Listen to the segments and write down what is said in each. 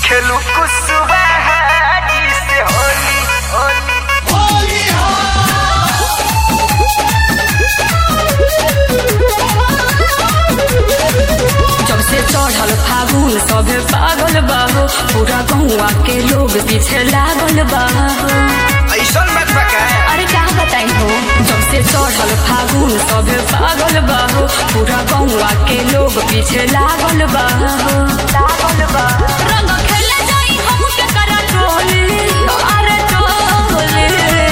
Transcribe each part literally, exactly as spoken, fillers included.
खेलू कुशवाहाजी से होली होली होली हो। जब से चढ़ल फागुन सभे पागल बाहो, पूरा गौवा के लोग पीछे लागल बाहो। ऐसा मत बका, अरे क्या बताई हो। जब से चढ़ल फागुन सभे पागल बाहो, पूरा गौवा के लोग पीछे लागल बाहो लागल बाहो। रंग खेले जाई हम के करा टोली, अरे टोली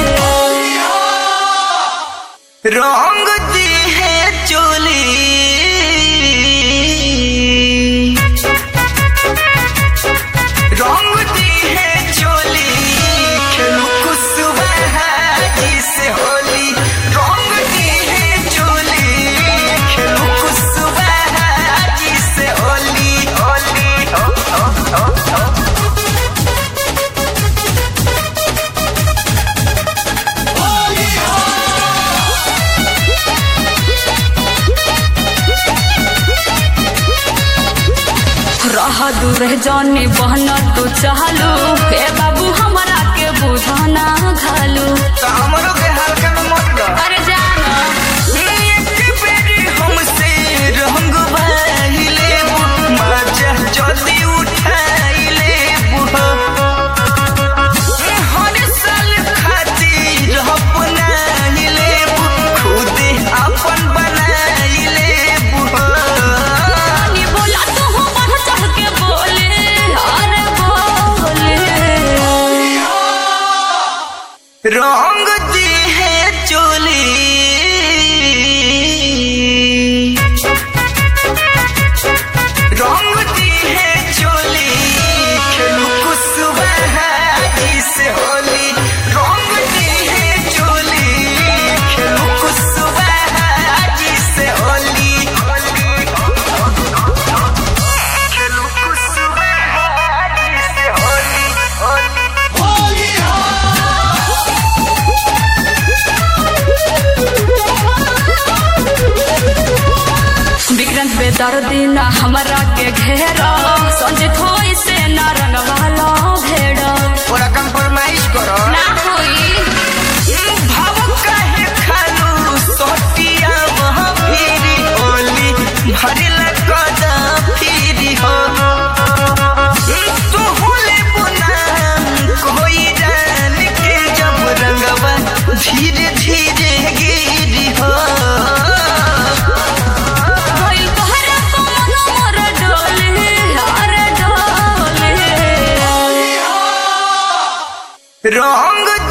रंग दी है चोली, रंग दी है चोली, खेलू कुशवाहाजी से होली। रंग दी है चोली, खेलू कुशवाहाजी से होली होली हो हो हो हो। रह दूर जानी बहना तू चाहलू, हे बाबू हमरा के बुझाना घालू। तो हमरो के हल्का में मत लो। अरे जाना एक बेरी हमसे रंग बहिले मजा जल्दी उठाइले बुढ़ो। हर साल खातिर अपनाइले खुद अपन बनाइले बुढ़ो। नी बोला तू हो बढ़ चढ़ के बोले, अरे बोले रंग दी है चोली, रंग दी है चोली, खेलू कुशवाहाजी से होली। रंग दी है चोली, खेलू कुशवाहाजी से होली होली खेलू कुशवाहाजी से होली होली होली हो। विक्रांत बेदर्दी ना हमरा के घेरा, संजित होई से ना रंगवाला भेड़ा। थोड़ा कंप्रोमाइज करो ना होई भाव काहे खालू सोटिया वहाँ फिरी होली भरिल कदा फिरी हो। तू होले बुनाम कोई जान के जब रंगवा धीरे धीरे गिरी हो। भइल तोहरा को मनो मोर डोले, अरे डोले रंग